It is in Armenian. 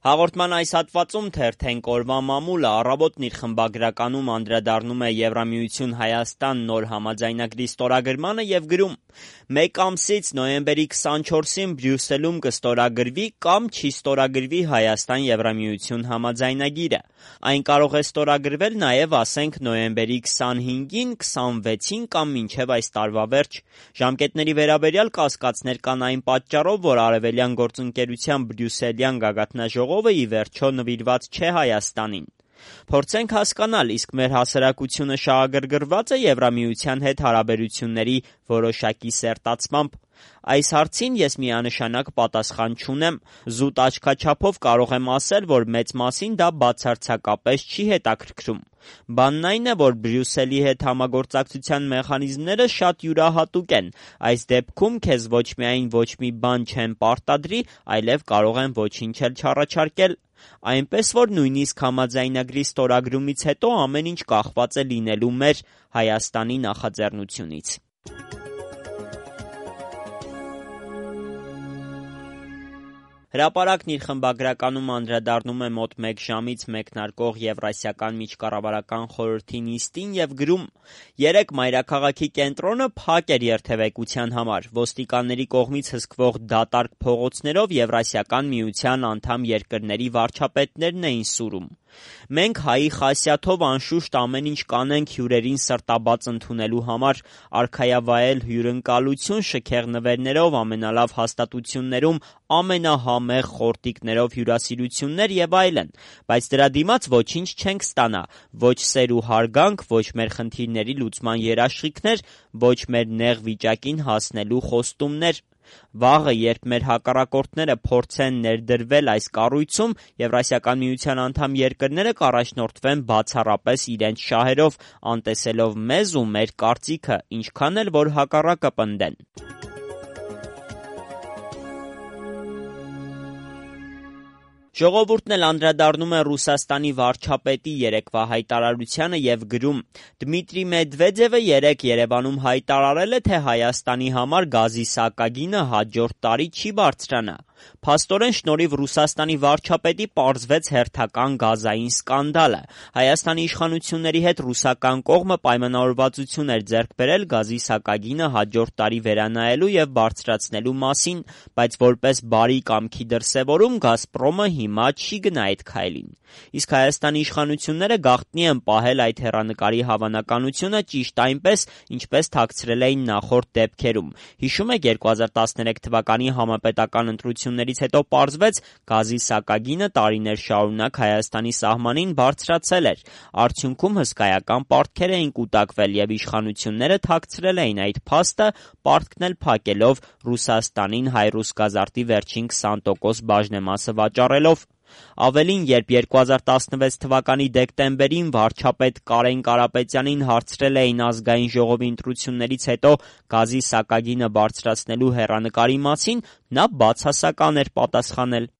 Հաղորդման այս հատվածում թերթենք օրվա մամուլը, առավոտն իր խմբագրականում անդրադառնում է Եվրամիություն Հայաստան նոր համաձայնագրի ստորագրմանը և գրում. «Մեկ ամսից նոյեմբերի 24-ին Բրյուսելում կստորագրվի կամ չի ստորագրվի Հայաստան Եվրամիություն համաձայնագիրը։ Այն կարող է ստորագրվել նաև ասենք նոյեմբերի 25-ին, 26-ին կամ մինչև այս տարվա վերջ։ Ժամկետների վերաբերյալ կասկածներ կան այն պատճառով, որ Արևելյան գործընկերության Բրյուսելյան գագաթնաժողովը ի վերջո նվիրված չէ Հայաստանին։ Փորձենք հասկանալ, իսկ մեր հասարակությունը շահագրգռված է Եվրամիության հետ հարաբերությունների որոշակի սերտացմամբ։ Այս հարցին ես միանշանակ պատասխան չունեմ։ Զուտ աչքաչափով կարող եմ ասել, որ մեծ մասին դա բացարձակապես չի հետաքրքրում։ Բանն այն է, որ Բրյուսելի հետ համագործակցության մեխանիզմները շատ յուրահատուկ են։ Այս դեպքում քեզ ոչ միայն ոչ մի բան չեն պարտադրի, այլև կարող են ոչինչ էլ չառաջարկել։ Այնպես որ նույնիսկ համաձայնագրի ստորագրումից հետո ամեն ինչ կախված է լինելու մեր Հայաստանի նախաձեռնությունից»։ Հրապարակն իր խմբագրականում անդրադառնում է մոտ 1 ժամից մեկնարկող Եվրասիական միջկառավարական խորհրդի նիստին և գրում. «Երեկ մայրաքաղաքի կենտրոնը փակ էր երթևեկության համար։ Ոստիկանների կողմից հսկվող դատարկ փողոցներով Եվրասիական միության անդամ երկրների վարչապետներն էին սուրում։ Մենք հայի խասյաթով անշուշտ ամեն ինչ կանենք հյուրերին սրտաբաց ընդունելու համար, արքայավայել հյուրընկալություն, շքեղ նվերներով, ամենալավ հաստատություններում, ամենահամեղ խորտիկներով հյուրասիրություններ և այլն, բայց դրա դիմաց ոչինչ չենք ստանա, ոչ սեր ու հարգանք, ոչ մեր խնդիրների լուծման երաշխիքներ, ոչ մեր նեղ վիճակին հասնելու խոստումներ։ Վաղը, երբ մեր հակառակորդները փորձեն ներդրվել այս կառույցում, Եվրասիական միության անդամ երկրները կառաջնորդվեն բացառապես իրենց շահերով, անտեսելով մեզ ու մեր կարծիքը, ինչքան էլ որ հակառակը պնդեն»։ Ժողովուրդն էլ անդրադառնում է Ռուսաստանի վարչապետի երեկվա հայտարարությանը և գրում. «Դմիտրի Մեդվեդևը երեկ Երևանում հայտարարել է, թե Հայաստանի համար գազի սակագինը հաջորդ տարի չի բարձրանա։ Փաստորեն շնորհիվ Ռուսաստանի վարչապետի պարզվեց հերթական գազային սկանդալը։ Հայաստանի իշխանությունների հետ ռուսական կողմը պայմանավորվածություն էր ձեռք բերել գազի սակագինը հաջորդ տարի վերանայելու և բարձրացնելու մասին, բայց որպես բարի կամքի դրսևորում Գազպրոմը հիմա չի գնա այդ քայլին։ Իսկ Հայաստանի իշխանությունները գաղտնի են պահել այդ հեռանկարի հավանականությունը ճիշտ այնպես, ինչպես թաքցրել էին նախորդ դեպքերում։ Հիշում եք 2013 թվականի համապետական ընտրություններից հետո պարզվեց գազի սակագինը տարիներ շարունակ Հայաստանի սահմանին բարձրացել էր։ Արդյունքում հսկայական պարտքեր էին կուտակվել և իշխանությունները թաքցրել էին այդ փաստը, պարտքն էլ փակելով Ռուսաստանին հայ-ռուս գազարտի վերջին 20% բաժնեմասը վաճառելով։ Ավելին, երբ 2016 թվականի դեկտեմբերին վարչապետ Կարեն Կարապետյանին հարցրել էին ազգային ժողովի ընտրություններից հետո գազի սակագինը բարձրացնելու հեռանկարի մասին, նա բացասական էր պատասխանել։